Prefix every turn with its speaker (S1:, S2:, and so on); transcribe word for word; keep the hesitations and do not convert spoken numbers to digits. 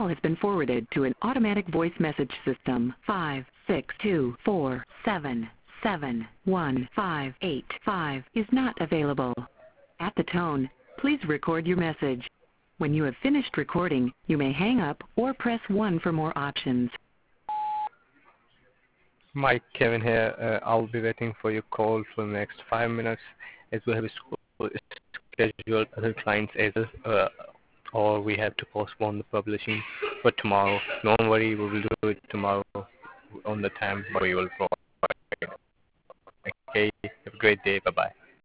S1: has been forwarded to an automatic voice message system. five six two four seven seven one five eight five is not available. At the tone, please record your message. When you have finished recording, you may hang up or press one for more options.
S2: Mike, Kevin here. Uh, I'll be waiting for your call for the next five minutes as we have scheduled other clients as uh, or we have to postpone the publishing for tomorrow. Don't worry, we will do it tomorrow on the time we will provide. Okay, have a great day. Bye-bye.